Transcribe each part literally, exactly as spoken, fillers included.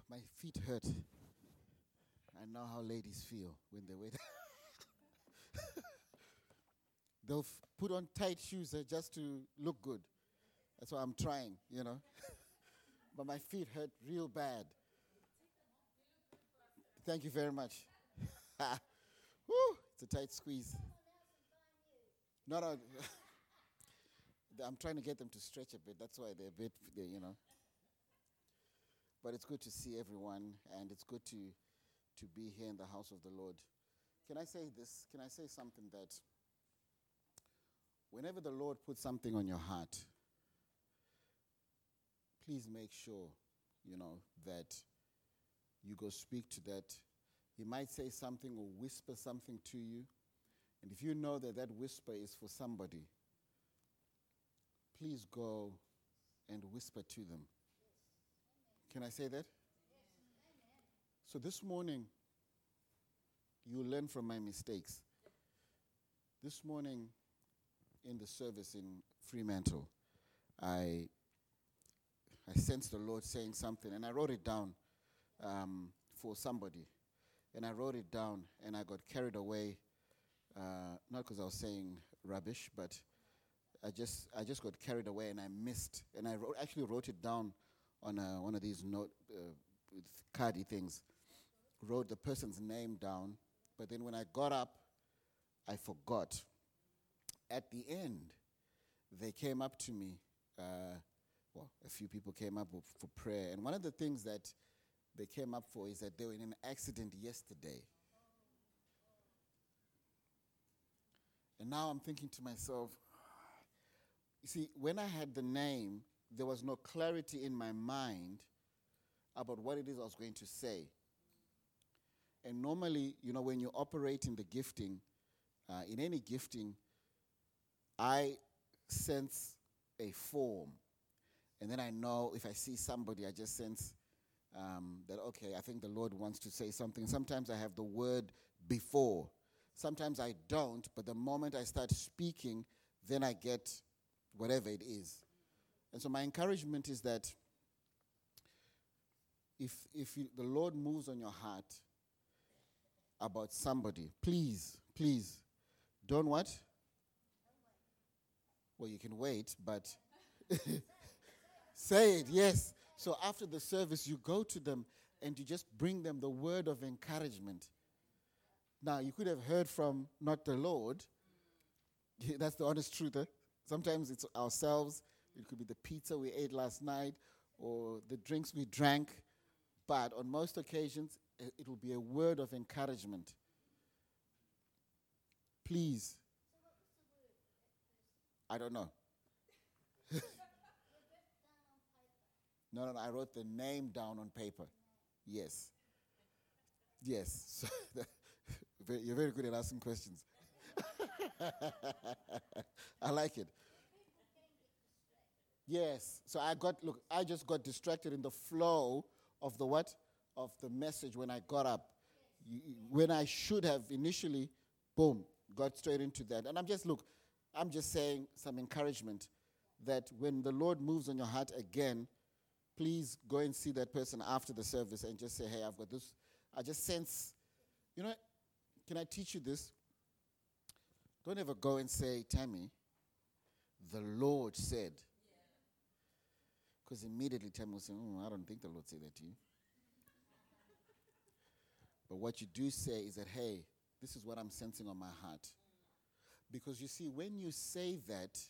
My feet hurt. I know how ladies feel when they wait. They'll f- put on tight shoes uh, just to look good. That's why I'm trying, you know. But my feet hurt real bad. Thank you very much. Woo, it's a tight squeeze. No, no. I'm trying to get them to stretch a bit. That's why they're a bit, they, you know. But it's good to see everyone, and it's good to to be here in the house of the Lord. Can I say this? Can I say something that whenever the Lord puts something on your heart, please make sure, you know, that you go speak to that. He might say something or whisper something to you. And if you know that that whisper is for somebody, please go and whisper to them. Can I say that? So this morning, you learn from my mistakes. This morning, in the service in Fremantle, I I sensed the Lord saying something, and I wrote it down um, for somebody. And I wrote it down, and I got carried away, uh, not because I was saying rubbish, but I just I just got carried away, and I missed. And I wrote, actually wrote it down on a, one of these note uh, with cardy things. Wrote the person's name down, but then when I got up, I forgot. At the end, they came up to me. Uh, well, a few people came up for prayer, and one of the things that they came up for is that they were in an accident yesterday. And now I'm thinking to myself, you see, when I had the name, there was no clarity in my mind about what it is I was going to say. And normally, you know, when you operate in the gifting, uh, in any gifting, I sense a form. And then I know if I see somebody, I just sense um, that, okay, I think the Lord wants to say something. Sometimes I have the word before. Sometimes I don't, but the moment I start speaking, then I get whatever it is. And so my encouragement is that if if you, the Lord moves on your heart about somebody, please, please, don't what? Well, you can wait, but say it, yes. So after the service, you go to them and you just bring them the word of encouragement. Now, you could have heard from not the Lord. That's the honest truth. Eh? Sometimes it's ourselves. It could be the pizza we ate last night or the drinks we drank. But on most occasions, it will be a word of encouragement. Please. I don't know. No, no, no, I wrote the name down on paper. Yes. Yes. So you're very good at asking questions. I like it. Yes. So I got, look, I just got distracted in the flow of the what? Of the message when I got up. You, when I should have initially, boom, got straight into that. And I'm just, look, I'm just saying some encouragement that when the Lord moves on your heart again, please go and see that person after the service and just say, hey, I've got this. I just sense, you know, can I teach you this? Don't ever go and say, Tammy, the Lord said. Because immediately Tammy will say, oh, I don't think the Lord said that to you. But what you do say is that, hey, this is what I'm sensing on my heart. Because you see, when you say that,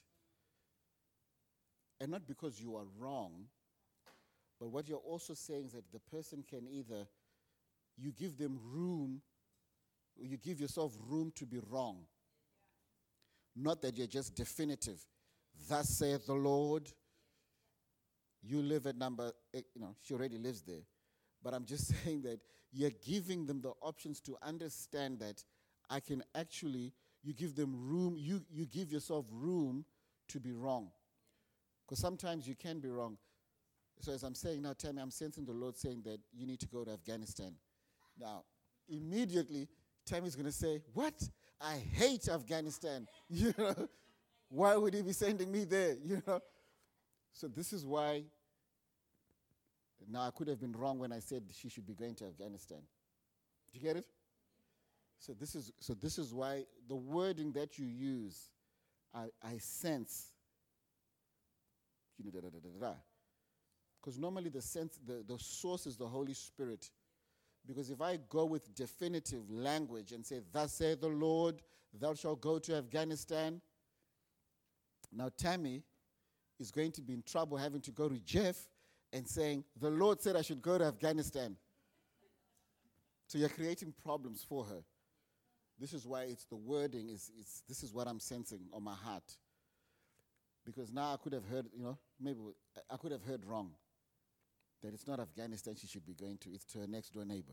and not because you are wrong, but what you're also saying is that the person can either, you give them room, or you give yourself room to be wrong. Not that you're just definitive. Thus saith the Lord. You live at number, eight, you know, she already lives there. But I'm just saying that you're giving them the options to understand that I can actually, you give them room, you, you give yourself room to be wrong. Because sometimes you can be wrong. So as I'm saying now, Tammy, I'm sensing the Lord saying that you need to go to Afghanistan. Now, immediately, Tammy's going to say, what? I hate Afghanistan. You know, why would he be sending me there? You know. So this is why Now, I could have been wrong when I said she should be going to Afghanistan. Do you get it? So this is so this is why the wording that you use, I, I sense, you know, da da da da da. Because normally the sense, the, the source is the Holy Spirit. Because if I go with definitive language and say, "Thus saith the Lord, thou shalt go to Afghanistan," now Tammy is going to be in trouble having to go to Jeff and saying, "The Lord said I should go to Afghanistan." So you're creating problems for her. This is why it's the wording, is it's, this is what I'm sensing on my heart. Because now I could have heard, you know, maybe I could have heard wrong. That it's not Afghanistan she should be going to, it's to her next door neighbor.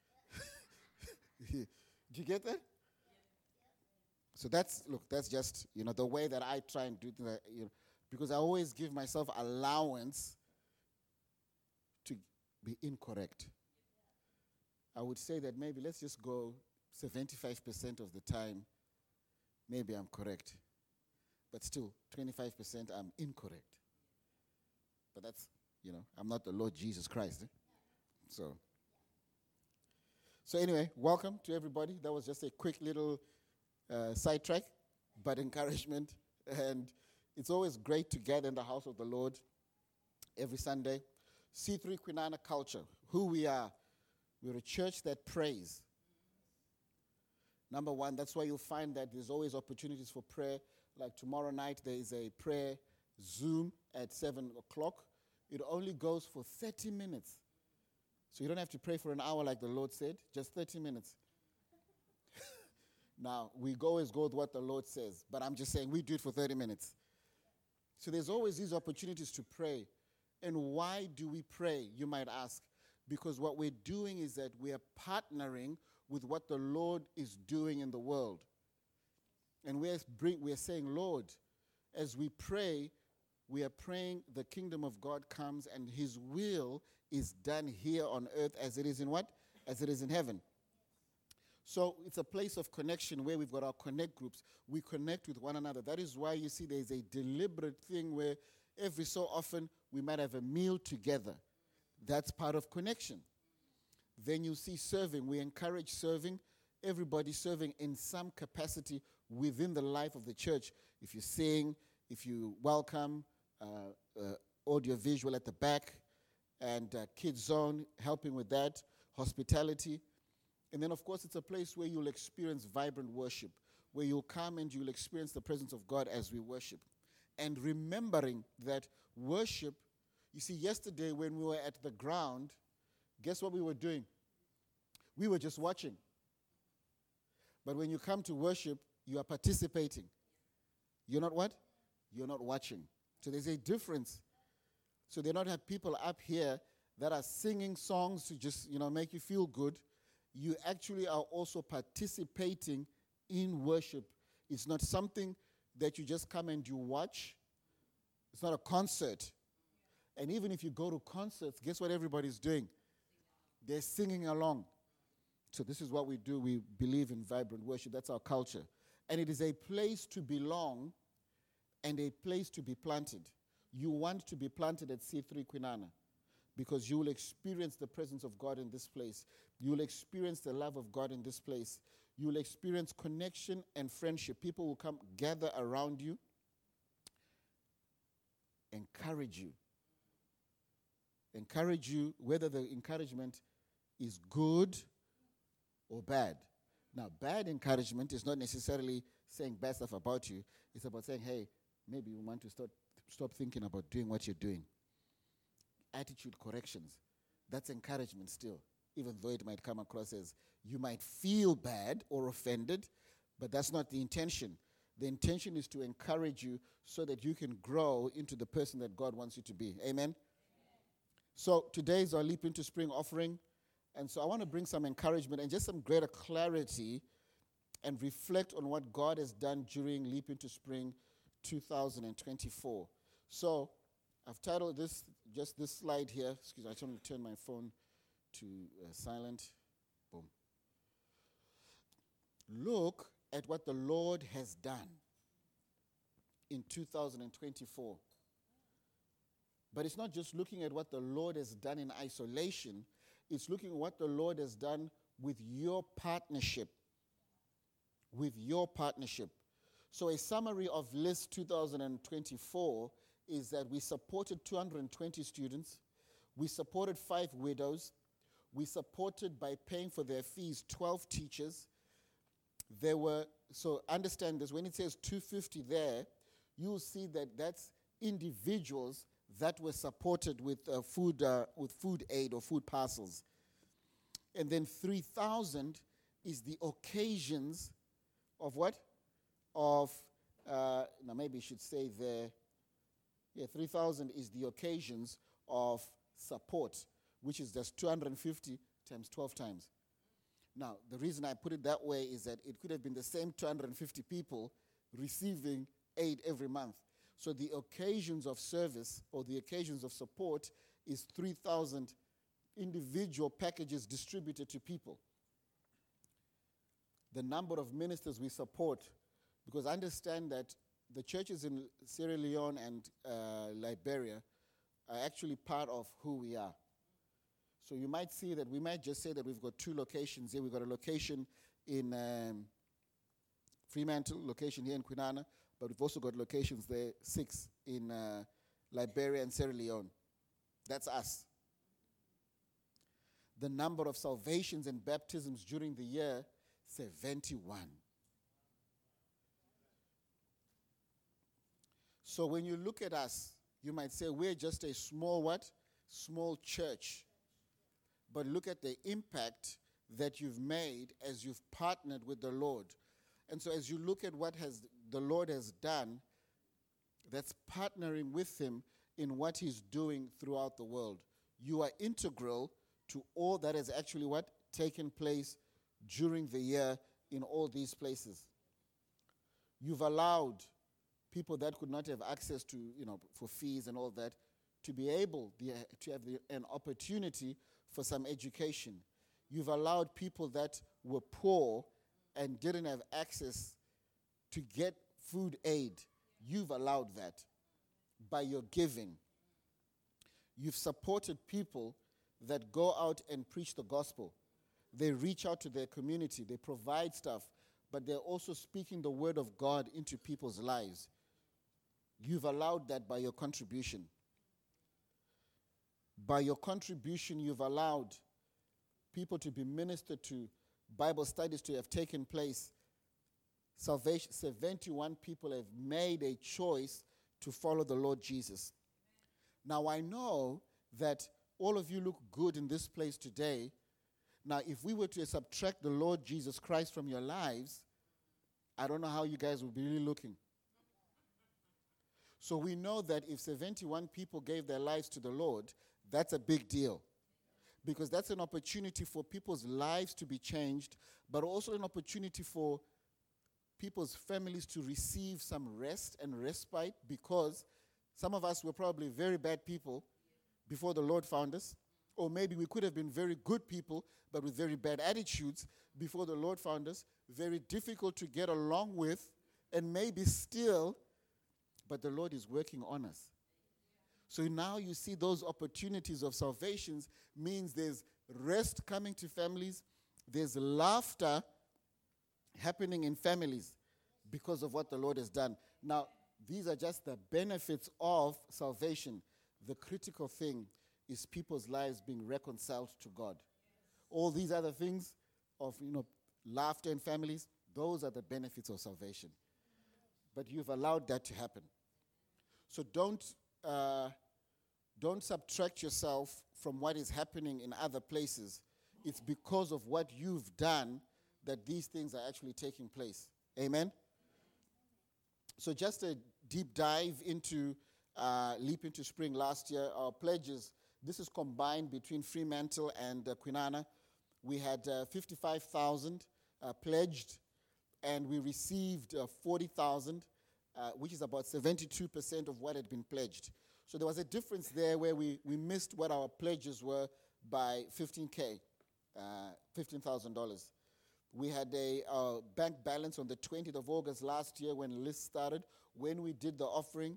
Do you get that? So that's, look, that's just, you know, the way that I try and do things, you know, because I always give myself allowance to be incorrect. I would say that maybe let's just go seventy-five percent of the time, maybe I'm correct. But still, twenty-five percent I'm incorrect. But that's, you know, I'm not the Lord Jesus Christ. Eh? So, so anyway, welcome to everybody. That was just a quick little uh, sidetrack, but encouragement. And it's always great to gather in the house of the Lord every Sunday. C three Kwinana culture, who we are. We're a church that prays. Number one, that's why you'll find that there's always opportunities for prayer. Like tomorrow night, there is a prayer Zoom at seven o'clock. It only goes for thirty minutes. So you don't have to pray for an hour like the Lord said, just thirty minutes. Now, we always go with what the Lord says, but I'm just saying we do it for thirty minutes. So there's always these opportunities to pray. And why do we pray, you might ask? Because what we're doing is that we are partnering with what the Lord is doing in the world. And we're, bring, we're saying, Lord, as we pray, we are praying the kingdom of God comes and his will is done here on earth as it is in what? As it is in heaven. So it's a place of connection where we've got our connect groups. We connect with one another. That is why you see there's a deliberate thing where every so often we might have a meal together. That's part of connection. Then you see serving. We encourage serving. Everybody serving in some capacity within the life of the church. If you sing, if you welcome, uh, uh, audio visual at the back, and uh, kids zone, helping with that, hospitality. And then, of course, it's a place where you'll experience vibrant worship, where you'll come and you'll experience the presence of God as we worship. And remembering that worship, you see, yesterday when we were at the ground, guess what we were doing? We were just watching. But when you come to worship, you are participating. You're not what? You're not watching. So there's a difference. So they don't have people up here that are singing songs to just, you know, make you feel good. You actually are also participating in worship. It's not something that you just come and you watch. It's not a concert. And even if you go to concerts, guess what everybody's doing? They're singing along. So this is what we do. We believe in vibrant worship. That's our culture. And it is a place to belong and a place to be planted. You want to be planted at C three Kwinana because you will experience the presence of God in this place. You will experience the love of God in this place. You will experience connection and friendship. People will come gather around you, encourage you. Encourage you, whether the encouragement is good or bad. Now, bad encouragement is not necessarily saying bad stuff about you. It's about saying, hey, maybe you want to start, stop thinking about doing what you're doing. Attitude corrections. That's encouragement still, even though it might come across as you might feel bad or offended, but that's not the intention. The intention is to encourage you so that you can grow into the person that God wants you to be. Amen? So today is our Leap into Spring offering. And so I want to bring some encouragement and just some greater clarity and reflect on what God has done during Leap into Spring two thousand twenty-four. So I've titled this, just this slide here. Excuse me, I just want to turn my phone to uh, silent. Boom. Look at what the Lord has done in two thousand twenty-four. But it's not just looking at what the Lord has done in isolation. It's looking at what the Lord has done with your partnership. With your partnership. So a summary of List two thousand twenty-four is that we supported two hundred twenty students. We supported five widows. We supported, by paying for their fees, twelve teachers. There were, so understand this, when it says two hundred fifty there, you'll see that that's individuals that were supported with uh, food uh, with food aid or food parcels. And then three thousand is the occasions of what? Of, uh, now maybe I should say there, yeah, three thousand is the occasions of support, which is just two hundred fifty times twelve times. Now, the reason I put it that way is that it could have been the same two hundred fifty people receiving aid every month. So the occasions of service or the occasions of support is three thousand individual packages distributed to people. The number of ministers we support, because I understand that the churches in Sierra Leone and uh, Liberia are actually part of who we are. So you might see that we might just say that we've got two locations here. We've got a location in um, Fremantle, location here in Kwinana, but we've also got locations there, six in uh, Liberia and Sierra Leone. That's us. The number of salvations and baptisms during the year, seventy-one. So when you look at us, you might say we're just a small what? Small church. But look at the impact that you've made as you've partnered with the Lord. And so as you look at what has the Lord has done, that's partnering with him in what he's doing throughout the world. You are integral to all that has actually what? Taken place during the year in all these places. You've allowed people that could not have access to, you know, for fees and all that, to be able the, to have the, an opportunity for some education. You've allowed people that were poor and didn't have access to get food aid. You've allowed that by your giving. You've supported people that go out and preach the gospel. They reach out to their community. They provide stuff, but they're also speaking the word of God into people's lives. You've allowed that by your contribution. By your contribution, you've allowed people to be ministered to, Bible studies to have taken place. Salvation, seventy-one people have made a choice to follow the Lord Jesus. Now, I know that all of you look good in this place today. Now, if we were to subtract the Lord Jesus Christ from your lives, I don't know how you guys would be really looking. So we know that if seventy-one people gave their lives to the Lord, that's a big deal. Because that's an opportunity for people's lives to be changed, but also an opportunity for people's families to receive some rest and respite, because some of us were probably very bad people before the Lord found us. Or maybe we could have been very good people, but with very bad attitudes before the Lord found us. Very difficult to get along with, and maybe still, but the Lord is working on us. So now you see those opportunities of salvations means there's rest coming to families. There's laughter happening in families because of what the Lord has done. Now, these are just the benefits of salvation. The critical thing is people's lives being reconciled to God. All these other things of, you know, laughter in families, those are the benefits of salvation. But you've allowed that to happen. So don't uh, don't subtract yourself from what is happening in other places. It's because of what you've done that these things are actually taking place. Amen? So just a deep dive into uh, Leap into Spring last year. Our pledges, this is combined between Fremantle and uh, Kwinana. We had uh, fifty-five thousand uh, pledged, and we received uh, forty thousand, uh, which is about seventy-two percent of what had been pledged. So there was a difference there where we, we missed what our pledges were by fifteen K, uh, fifteen thousand dollars. We had a uh, bank balance on the twentieth of August last year when the list started. When we did the offering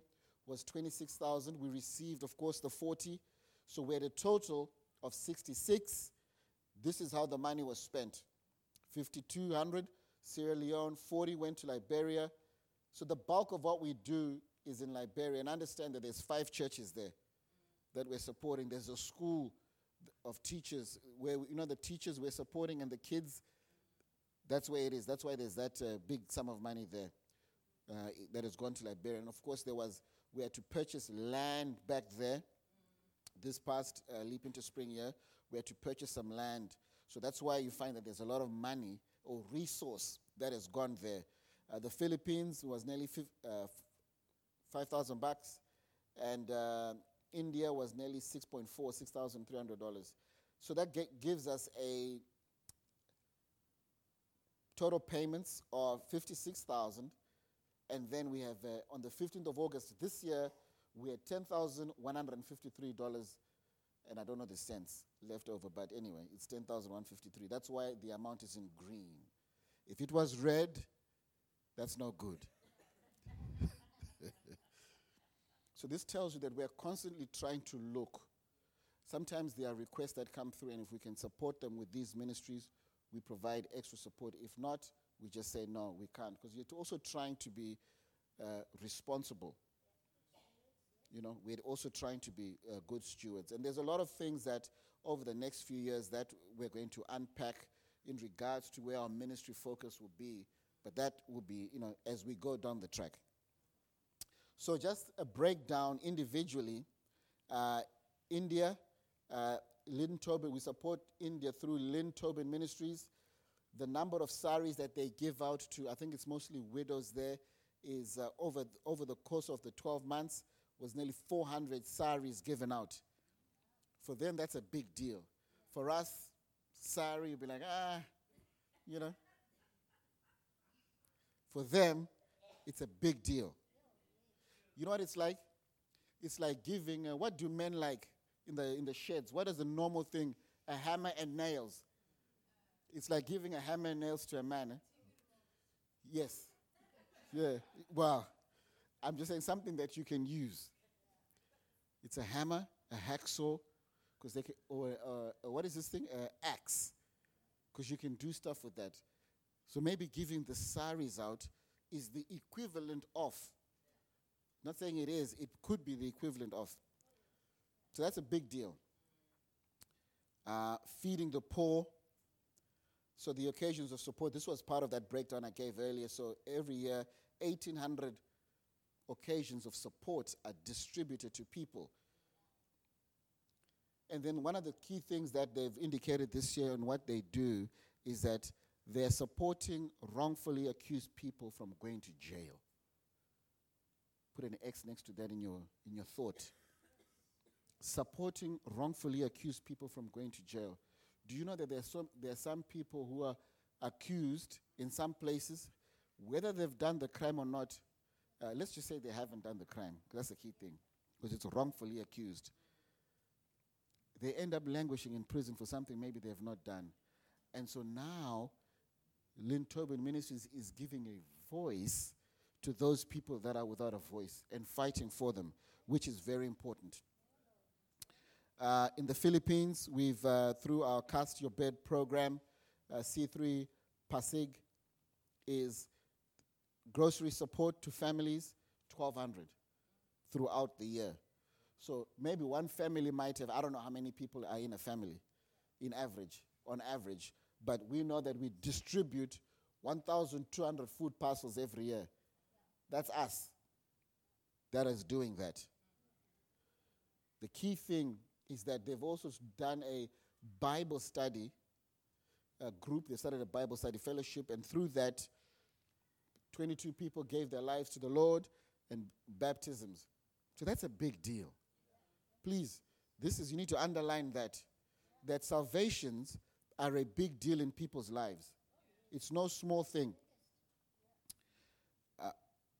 was twenty-six thousand. We received, of course, the forty. So we had a total of sixty-six. This is how the money was spent. fifty-two hundred, Sierra Leone, forty went to Liberia. So the bulk of what we do is in Liberia. And understand that there's five churches there that we're supporting. There's a school of teachers where, you know, the teachers we're supporting and the kids, that's where it is. That's why there's that uh, big sum of money there uh, that has gone to Liberia. And of course, there was, we had to purchase land back there. This past uh, Leap into Spring year, we had to purchase some land. So that's why you find that there's a lot of money or resource that has gone there. Uh, the Philippines was nearly uh, five thousand bucks, and uh, India was nearly six point four, six thousand three hundred dollars. So that g- gives us a total payments of fifty-six thousand, and then we have, uh, on the fifteenth of August this year, we had ten thousand one hundred fifty-three dollars, and I don't know the cents left over, but anyway, it's ten thousand one hundred fifty-three. That's why the amount is in green. If it was red, that's no good. So this tells you that we're constantly trying to look. Sometimes there are requests that come through, and if we can support them with these ministries, we provide extra support. If not, we just say, no, we can't, because you're also trying to be uh, responsible. You know, we're also trying to be uh, good stewards. And there's a lot of things that over the next few years that we're going to unpack in regards to where our ministry focus will be. But that will be, you know, as we go down the track. So just a breakdown individually. Uh, India, uh, Lynn Tobin, we support India through Lynn Tobin Ministries. The number of saris that they give out to, I think it's mostly widows there, is uh, over, th- over the course of the twelve months, was nearly four hundred saris given out. For them, that's a big deal. For us, sari, you'll be like, ah, you know. For them, it's a big deal. You know what it's like? It's like giving, uh, what do men like in the in the sheds? What is the normal thing? A hammer and nails. It's like giving a hammer and nails to a man. Eh? Yes. Yeah. Wow. I'm just saying something that you can use. It's a hammer, a hacksaw, because they can, or uh, what is this thing? Uh, axe, because you can do stuff with that. So maybe giving the saris out is the equivalent of. Not saying it is, it could be the equivalent of. So that's a big deal. Uh, feeding the poor. So the occasions of support, this was part of that breakdown I gave earlier. So every year, eighteen hundred occasions of support are distributed to people. And then one of the key things that they've indicated this year and what they do is that they're supporting wrongfully accused people from going to jail. Put an X next to that in your in your thought. Supporting wrongfully accused people from going to jail. Do you know that there are some there are some people who are accused in some places, whether they've done the crime or not? Uh, let's just say they haven't done the crime. That's the key thing, because it's wrongfully accused. They end up languishing in prison for something maybe they have not done. And so now, Lynn Tobin Ministries is giving a voice to those people that are without a voice and fighting for them, which is very important. Uh, in the Philippines, we've, uh, through our Cast Your Bed program, uh, C three Pasig is grocery support to families, twelve hundred throughout the year. So maybe one family might have, I don't know how many people are in a family, in average, on average, but we know that we distribute one thousand two hundred food parcels every year. That's us that is doing that. The key thing is that they've also done a Bible study a group. They started a Bible study fellowship, and through that, twenty-two people gave their lives to the Lord and baptisms. So that's a big deal. Please, this is, you need to underline that, that salvations are a big deal in people's lives. It's no small thing. Uh,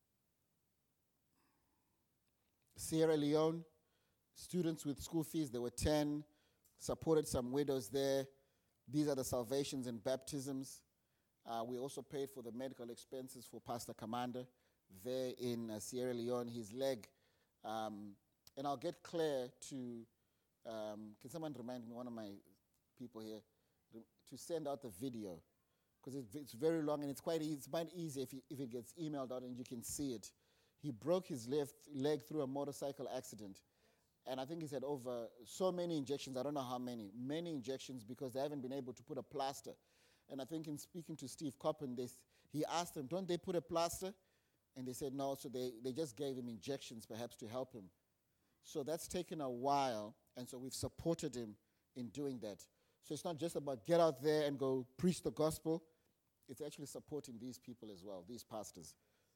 Sierra Leone, students with school fees, there were ten, supported some widows there. These are the salvations and baptisms. Uh, we also paid for the medical expenses for Pastor Commander there in uh, Sierra Leone. His leg Um, and I'll get Claire to, um, can someone remind me, one of my people here, to send out the video, because it, it's very long and it's quite easy. It's quite easy if, he, if it gets emailed out and you can see it. He broke his left leg through a motorcycle accident. And I think he's had over so many injections, I don't know how many, many injections, because they haven't been able to put a plaster. And I think in speaking to Steve Coppen, they, he asked them, don't they put a plaster? And they said no, so they, they just gave him injections perhaps to help him. So that's taken a while, and so we've supported him in doing that. So it's not just about get out there and go preach the gospel. It's actually supporting these people as well, these pastors.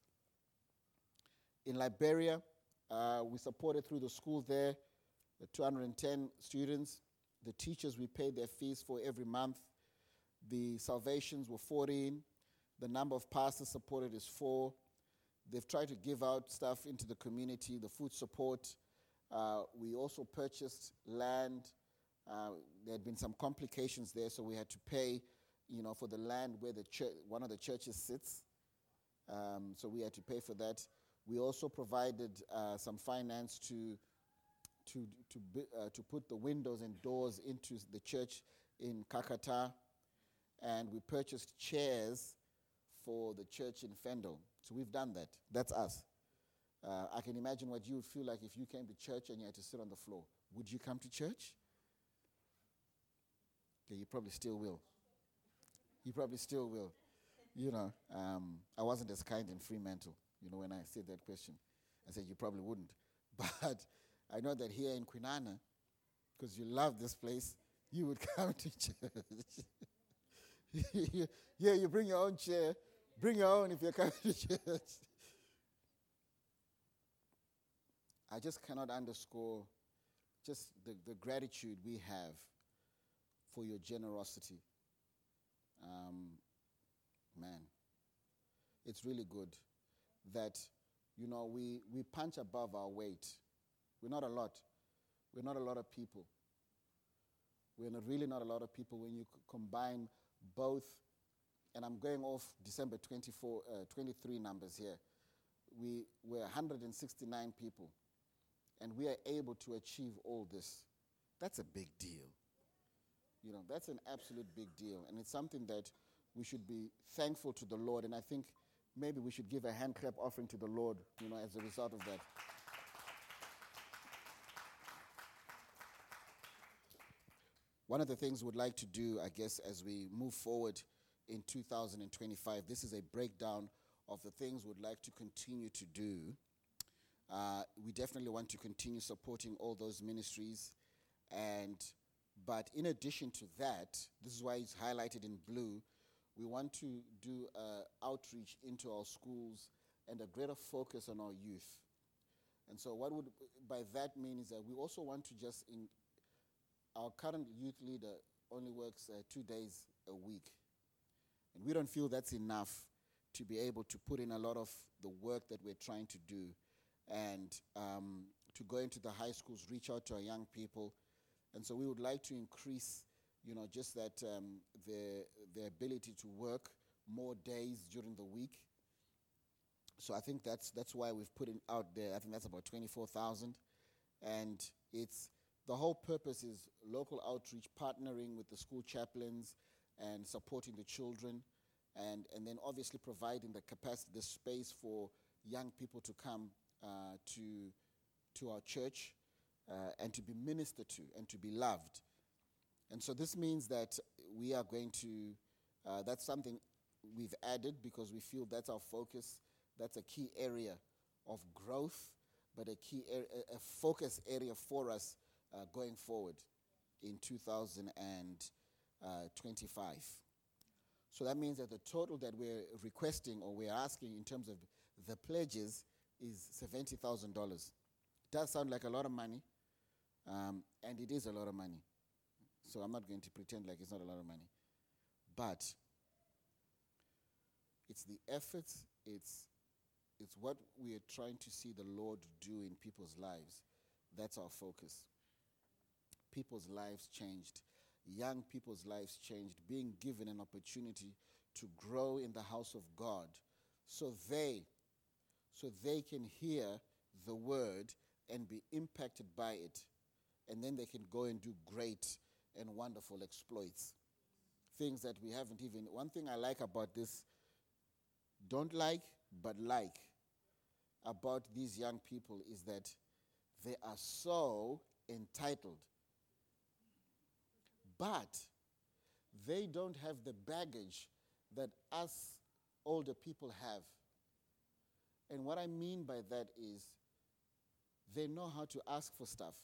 In Liberia, uh, we supported through the school there, the two hundred ten students. The teachers, we paid their fees for every month. The salvations were fourteen. The number of pastors supported is four. They've tried to give out stuff into the community, the food support. Uh, we also purchased land. Uh, there had been some complications there, so we had to pay, you know, for the land where the church, one of the churches sits. Um, so we had to pay for that. We also provided uh, some finance to to to uh, to put the windows and doors into the church in Kakata, and we purchased chairs for the church in Fendel. So we've done that. That's us. Uh, I can imagine what you would feel like if you came to church and you had to sit on the floor. Would you come to church? Okay, you probably still will. You probably still will. You know, um, I wasn't as kind in Fremantle, you know, when I said that question. I said you probably wouldn't. But I know that here in Kwinana, because you love this place, you would come to church. Yeah, you bring your own chair. Bring your own if you're coming to church. I just cannot underscore just the, the gratitude we have for your generosity. Um, man, it's really good that, you know, we, we punch above our weight. We're not a lot. We're not a lot of people. We're not really not a lot of people when you c- combine both, and I'm going off December twenty-four, uh, twenty-three numbers here. We were one hundred sixty-nine people, and we are able to achieve all this. That's a big deal. You know, that's an absolute big deal, and it's something that we should be thankful to the Lord, and I think maybe we should give a hand clap offering to the Lord, you know, as a result of that. One of the things we'd like to do, I guess, as we move forward in two thousand twenty-five, this is a breakdown of the things we'd like to continue to do. Uh, we definitely want to continue supporting all those ministries, and but in addition to that, this is why it's highlighted in blue, we want to do uh, outreach into our schools and a greater focus on our youth. And so what would by that mean is that we also want to just, in our current youth leader only works uh, two days a week. And we don't feel that's enough to be able to put in a lot of the work that we're trying to do, and um, to go into the high schools, reach out to our young people. And so we would like to increase, you know, just that um, the the ability to work more days during the week. So I think that's that's why we've put it out there. I think that's about twenty-four thousand, and it's the whole purpose is local outreach, partnering with the school chaplains, and supporting the children, and and then obviously providing the capacity, the space for young people to come uh, to to our church. Uh, and to be ministered to and to be loved. And so this means that we are going to, uh, that's something we've added because we feel that's our focus. That's a key area of growth, but a key, er- a focus area for us uh, going forward in two thousand twenty-five. So that means that the total that we're requesting or we're asking in terms of the pledges is seventy thousand dollars. Does sound like a lot of money. Um, and it is a lot of money. So I'm not going to pretend like it's not a lot of money. But it's the efforts, it's, it's what we are trying to see the Lord do in people's lives. That's our focus. People's lives changed. Young people's lives changed. Being given an opportunity to grow in the house of God so they, so they can hear the word and be impacted by it. And then they can go and do great and wonderful exploits. Things that we haven't even... One thing I like about this, don't like, but like, about these young people is that they are so entitled. But they don't have the baggage that us older people have. And what I mean by that is they know how to ask for stuff.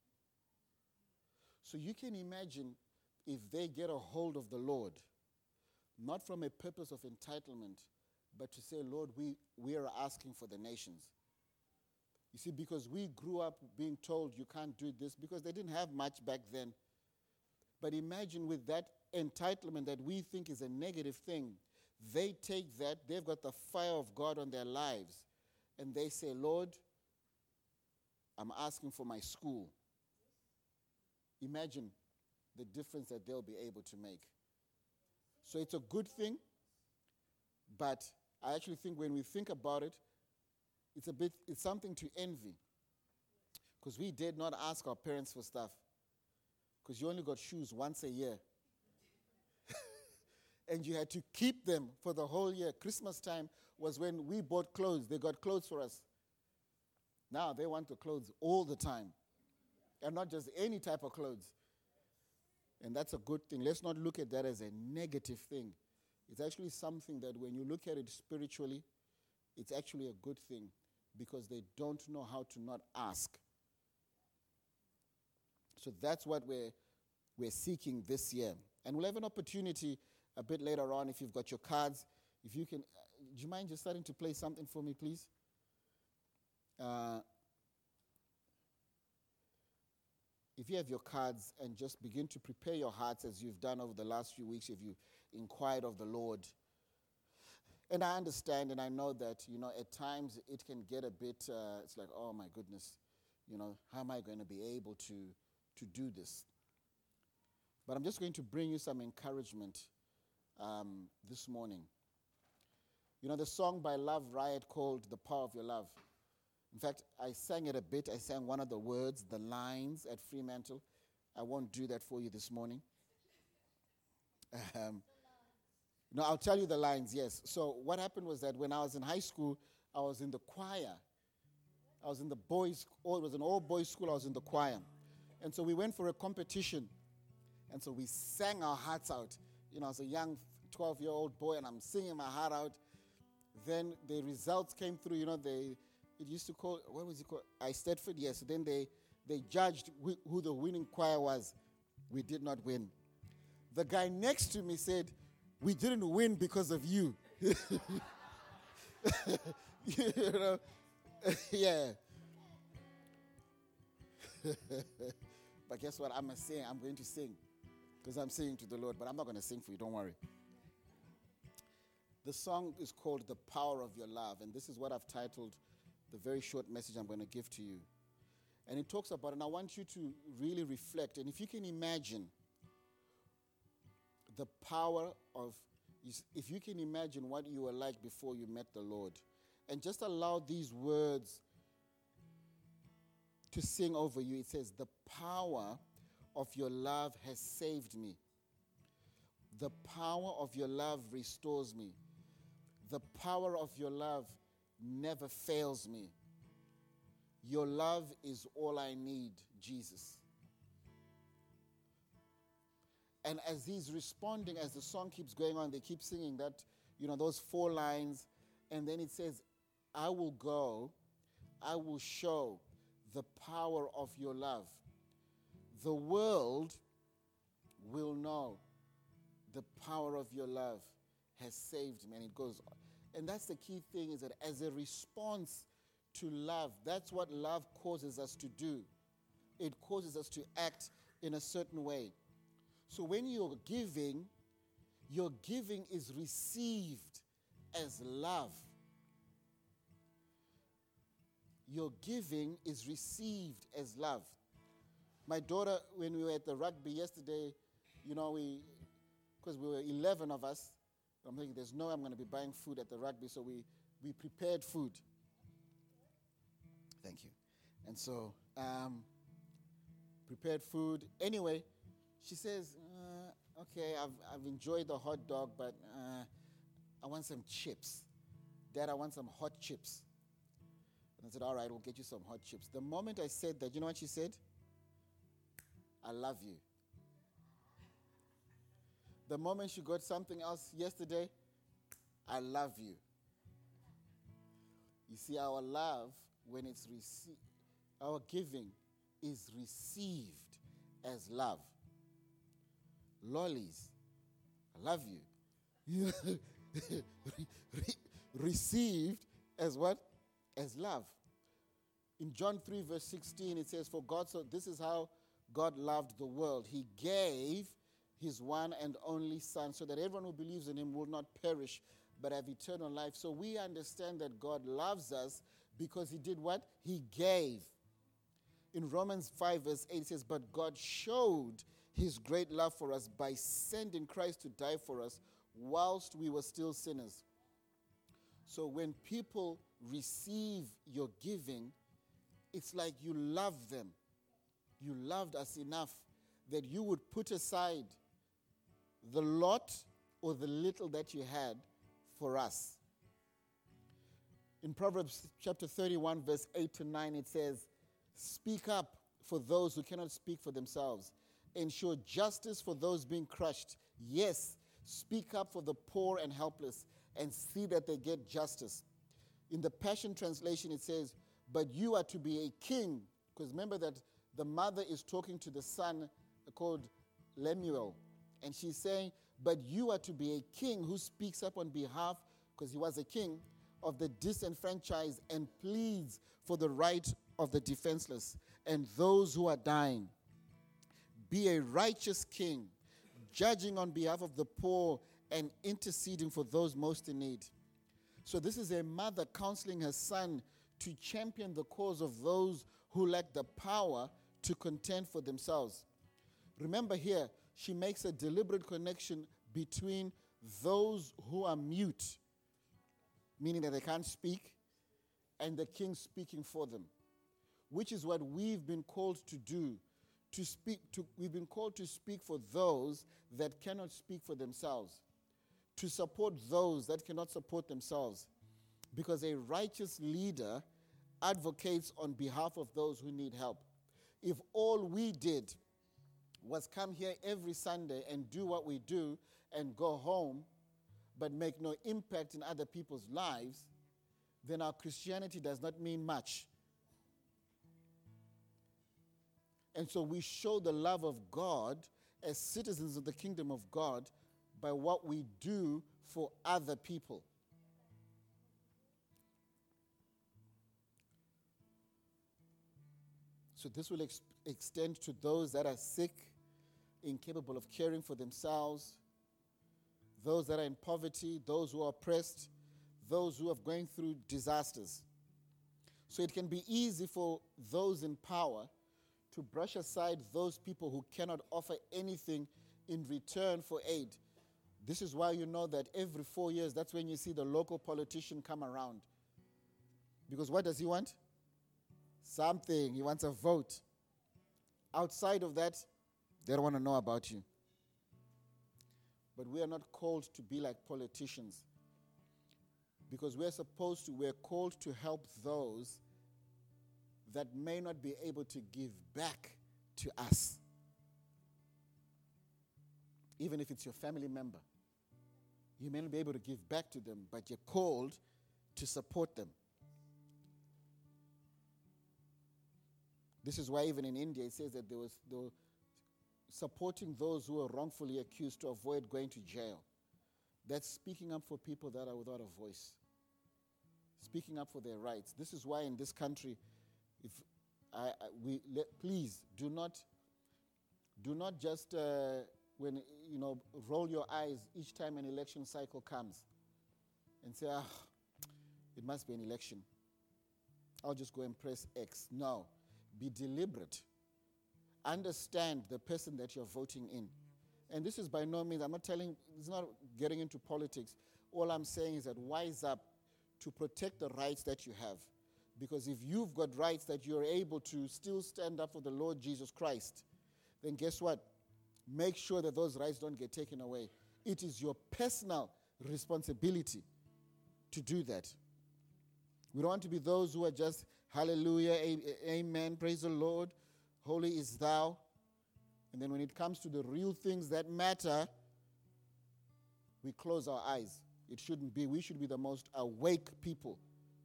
So you can imagine if they get a hold of the Lord, not from a purpose of entitlement, but to say, Lord, we, we are asking for the nations. You see, because we grew up being told you can't do this, because they didn't have much back then. But imagine with that entitlement that we think is a negative thing, they take that, they've got the fire of God on their lives, and they say, Lord, I'm asking for my school. Imagine the difference that they'll be able to make. So it's a good thing, but I actually think when we think about it, it's a bit, it's something to envy. Because we did not ask our parents for stuff. Because you only got shoes once a year. And you had to keep them for the whole year. Christmas time was when we bought clothes. They got clothes for us. Now they want the clothes all the time. And not just any type of clothes. And that's a good thing. Let's not look at that as a negative thing. It's actually something that when you look at it spiritually, it's actually a good thing because they don't know how to not ask. So that's what we're, we're seeking this year. And we'll have an opportunity a bit later on if you've got your cards. If you can, uh, do you mind just starting to play something for me, please? Uh, if you have your cards and just begin to prepare your hearts as you've done over the last few weeks, if you inquired of the Lord. And I understand and I know that, you know, at times it can get a bit, uh, it's like, oh my goodness, you know, how am I going to be able to, to do this? But I'm just going to bring you some encouragement um, this morning. You know, the song by Love Riot called The Power of Your Love. In fact, I sang it a bit. I sang one of the words, the lines at Fremantle. I won't do that for you this morning. Um, no, I'll tell you the lines, yes. So what happened was that when I was in high school, I was in the choir. I was in the boys, oh, it was an all-boys school. I was in the choir. And so we went for a competition. And so we sang our hearts out. You know, I was a young twelve-year-old boy, and I'm singing my heart out. Then the results came through. You know, they it used to call, what was it called? I Stedford, yes. So then they, they judged wh- who the winning choir was. We did not win. The guy next to me said, we didn't win because of you. You know, yeah. But guess what? I'm a sing. I'm going to sing because I'm singing to the Lord. But I'm not going to sing for you. Don't worry. The song is called The Power of Your Love. And this is what I've titled the very short message I'm going to give to you. And it talks about, and I want you to really reflect. And if you can imagine the power of, if you can imagine what you were like before you met the Lord. And just allow these words to sing over you. It says, the power of your love has saved me. The power of your love restores me. The power of your love never fails me. Your love is all I need, Jesus. And as he's responding, as the song keeps going on, they keep singing that, you know, those four lines. And then it says, I will go, I will show the power of your love. The world will know the power of your love has saved me. And it goes on. And that's the key thing, is that as a response to love, that's what love causes us to do. It causes us to act in a certain way. So when you're giving, your giving is received as love. Your giving is received as love. My daughter, when we were at the rugby yesterday, you know, we, because we were eleven of us, I'm thinking there's no way I'm going to be buying food at the rugby, so we, we prepared food. Thank you. And so, um, prepared food. Anyway, she says, uh, okay, I've, I've enjoyed the hot dog, but uh, I want some chips. Dad, I want some hot chips. And I said, all right, we'll get you some hot chips. The moment I said that, you know what she said? I love you. The moment she got something else yesterday, I love you. You see, our love, when it's received, our giving is received as love. Lollies, I love you. Received as what? As love. In John three, verse sixteen, it says, for God, so this is how God loved the world. He gave his one and only Son, so that everyone who believes in him will not perish, but have eternal life. So we understand that God loves us because he did what? He gave. In Romans five, verse eight, it says, but God showed his great love for us by sending Christ to die for us whilst we were still sinners. So when people receive your giving, it's like you love them. You loved us enough that you would put aside the lot or the little that you had for us. In Proverbs chapter thirty-one, verse eight to nine, it says, speak up for those who cannot speak for themselves. Ensure justice for those being crushed. Yes, speak up for the poor and helpless and see that they get justice. In the Passion Translation, it says, but you are to be a king. Because remember that the mother is talking to the son called Lemuel. And she's saying, but you are to be a king who speaks up on behalf, because he was a king, of the disenfranchised and pleads for the right of the defenseless and those who are dying. Be a righteous king, judging on behalf of the poor and interceding for those most in need. So this is a mother counseling her son to champion the cause of those who lack the power to contend for themselves. Remember here, she makes a deliberate connection between those who are mute, meaning that they can't speak, and the king speaking for them, which is what we've been called to do. To speak to, we've been called to speak for those that cannot speak for themselves, to support those that cannot support themselves, because a righteous leader advocates on behalf of those who need help. If all we did was come here every Sunday and do what we do and go home, but make no impact in other people's lives, then our Christianity does not mean much. And so we show the love of God as citizens of the kingdom of God by what we do for other people. So this will ex- extend to those that are sick, incapable of caring for themselves, those that are in poverty, those who are oppressed, those who are going through disasters. So it can be easy for those in power to brush aside those people who cannot offer anything in return for aid. This is why you know that every four years, that's when you see the local politician come around. Because what does he want? Something. He wants a vote. Outside of that, they don't want to know about you. But we are not called to be like politicians. Because we're supposed to, we're called to help those that may not be able to give back to us. Even if it's your family member. You may not be able to give back to them, but you're called to support them. This is why even in India it says that there was, there were supporting those who are wrongfully accused to avoid going to jail. That's speaking up for people that are without a voice. Speaking up for their rights. This is why in this country, if I, I we let, please do not do not just uh, when you know roll your eyes each time an election cycle comes and say, ah, it must be an election. I'll just go and press X. No. Be deliberate. Understand the person that you're voting in. And this is by no means, I'm not telling, it's not getting into politics. All I'm saying is that wise up to protect the rights that you have. Because if you've got rights that you're able to still stand up for the Lord Jesus Christ, then guess what? Make sure that those rights don't get taken away. It is your personal responsibility to do that. We don't want to be those who are just, hallelujah, a- amen, praise the Lord, holy is thou. And then when it comes to the real things that matter, we close our eyes. It shouldn't be. We should be the most awake people.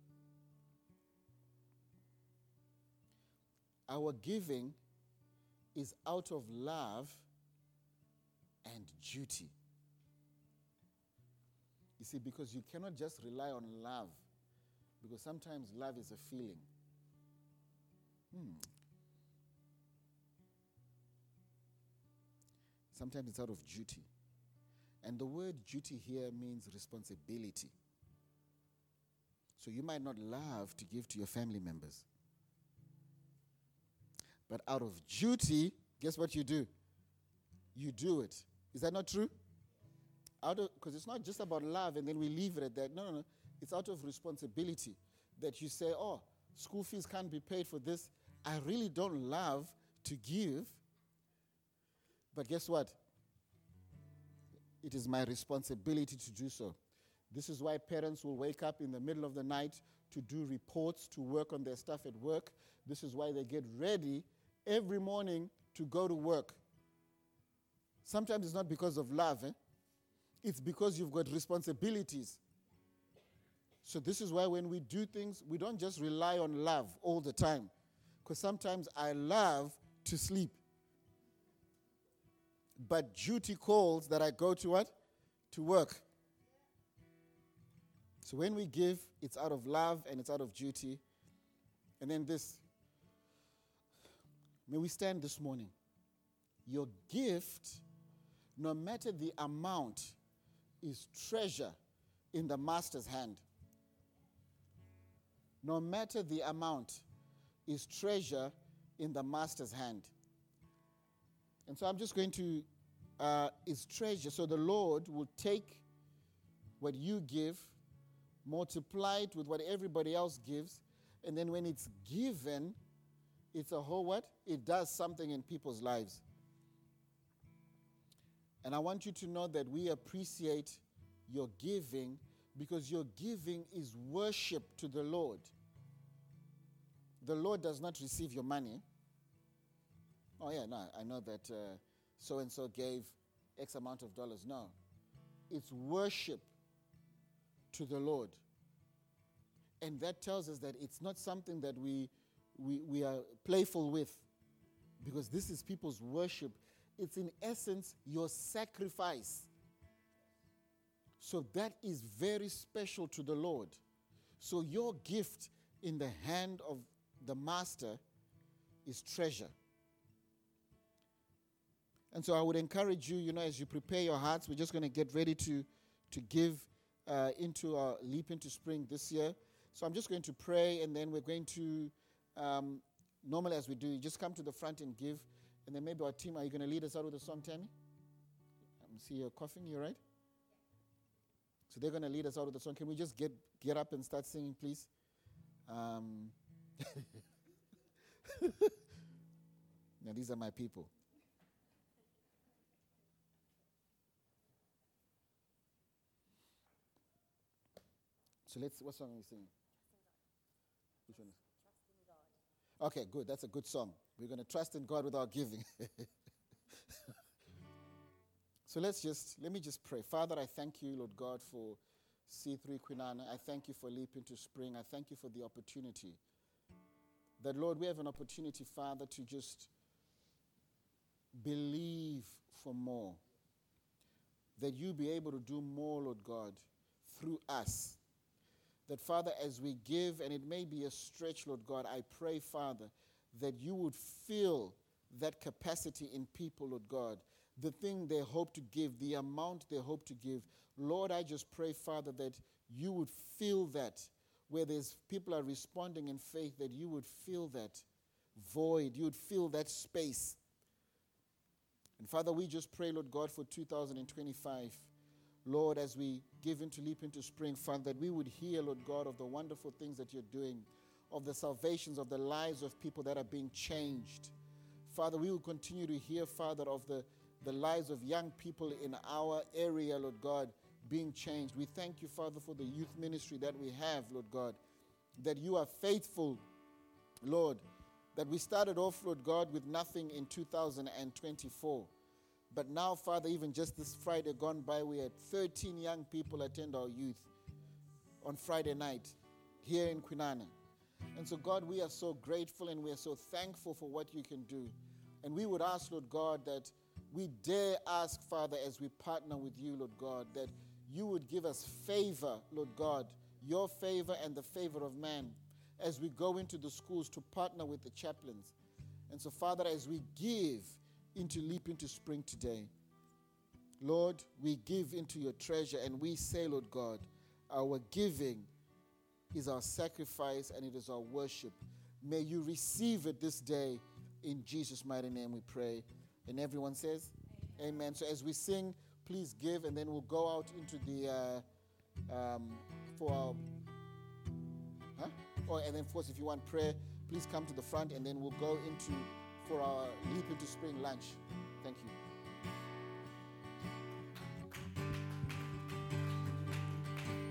Our giving is out of love and duty. You see, because you cannot just rely on love, because sometimes love is a feeling. Hmm. Sometimes it's out of duty. And the word duty here means responsibility. So you might not love to give to your family members. But out of duty, guess what you do? You do it. Is that not true? Out of, because it's not just about love and then we leave it at that. No, no, no. It's out of responsibility that you say, oh, school fees can't be paid for this. I really don't love to give. But guess what? It is my responsibility to do so. This is why parents will wake up in the middle of the night to do reports, to work on their stuff at work. This is why they get ready every morning to go to work. Sometimes it's not because of love. Eh? It's because you've got responsibilities. So this is why when we do things, we don't just rely on love all the time. Because sometimes I love to sleep. But duty calls that I go to what? To work. So when we give, it's out of love and it's out of duty. And then this. May we stand this morning. Your gift, no matter the amount, is treasure in the master's hand. No matter the amount, is treasure in the master's hand. And so I'm just going to, uh, is treasure. So the Lord will take what you give, multiply it with what everybody else gives, and then when it's given, it's a whole what? It does something in people's lives. And I want you to know that we appreciate your giving because your giving is worship to the Lord. The Lord does not receive your money. Oh, yeah, no, I know that uh, so-and-so gave X amount of dollars. No. It's worship to the Lord. And that tells us that it's not something that we, we, we are playful with, because this is people's worship. It's in essence your sacrifice. So that is very special to the Lord. So your gift in the hand of the master is treasure. And so I would encourage you, you know, as you prepare your hearts, we're just going to get ready to, to give uh, into our Leap into Spring this year. So I'm just going to pray, and then we're going to, um, normally as we do, you just come to the front and give. And then maybe our team, are you going to lead us out with a song, Tammy? I see you're coughing, you right? So they're going to lead us out with a song. Can we just get, get up and start singing, please? Um, now, these are my people. So let's, what song are we singing? Which one is it? Trust in God. Okay, good. That's a good song. We're going to trust in God with our giving. So let's just, let me just pray. Father, I thank you, Lord God, for C three Kwinana. I thank you for Leap into Spring. I thank you for the opportunity. That, Lord, we have an opportunity, Father, to just believe for more. That you be able to do more, Lord God, through us. That, Father, as we give, and it may be a stretch, Lord God, I pray, Father, that you would fill that capacity in people, Lord God. The thing they hope to give, the amount they hope to give. Lord, I just pray, Father, that you would fill that. Where there's people are responding in faith, that you would fill that void. You would fill that space. And Father, we just pray, Lord God, for two thousand twenty-five. Lord, as we give into Leap into Spring, Father, that we would hear, Lord God, of the wonderful things that you're doing. of the salvations of the lives of people that are being changed. Father, we will continue to hear, Father, of the, the lives of young people in our area, Lord God, being changed. We thank you, Father, for the youth ministry that we have, Lord God, that you are faithful, Lord, that we started off, Lord God, with nothing in two thousand twenty-four. But now, Father, even just this Friday gone by, we had thirteen young people attend our youth on Friday night here in Kwinana. And so, God, we are so grateful and we are so thankful for what you can do. And we would ask, Lord God, that we dare ask, Father, as we partner with you, Lord God, that you would give us favor, Lord God, your favor and the favor of man as we go into the schools to partner with the chaplains. And so, Father, as we give into Leap into Spring today, Lord, we give into your treasure and we say, Lord God, our giving is our sacrifice and it is our worship. May you receive it this day. In Jesus' mighty name we pray. And everyone says, amen. Amen. So as we sing, please give, and then we'll go out into the, uh, um, for our, huh? Oh, and then of course, if you want prayer, please come to the front, and then we'll go into, for our Leap into Spring lunch. Thank you.